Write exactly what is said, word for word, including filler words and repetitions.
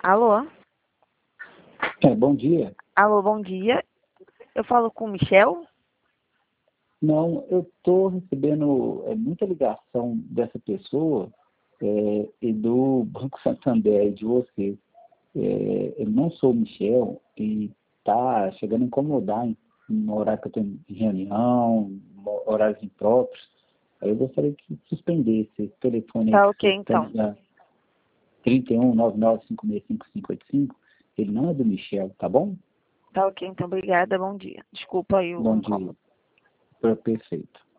Alô? É, bom dia. Alô, bom dia. Eu falo com o Michel? Não, eu estou recebendo é, muita ligação dessa pessoa é, e do Banco Santander e de você. É, eu não sou o Michel e está chegando a incomodar em, no horário que eu tenho de reunião, no horários impróprios. Aí eu gostaria que suspendesse esse telefone aí Tá que ok, você então. tem, trinta e um, nove nove cinco seis cinco cinco oito cinco. Ele não é do Michel, tá bom? Tá ok, então. Obrigada, bom dia. Desculpa aí o Bom dia. incômodo. Perfeito.